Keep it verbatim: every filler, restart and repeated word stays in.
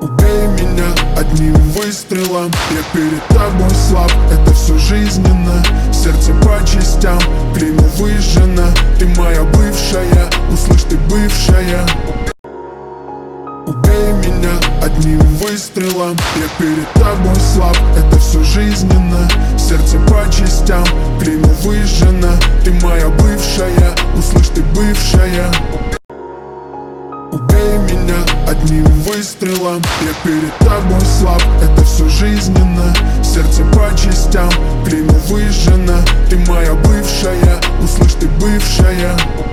Убей меня одним выстрелом. Я перед тобой слаб, это все жизненно. Сердце по частям, клеймо выжжено. Ты моя бывшая, услышь, ты бывшая. Убей меня одним выстрелом. Я перед тобой слаб, это все жизненно. Сердце по частям, клеймо выжжено. Ты моя бывшая, услышь, ты бывшая. Убей меня одним выстрелом. Я перед тобой слаб, это все жизненно. Сердце по частям, клеймо выжжено. Ты моя бывшая, услышь, ты бывшая.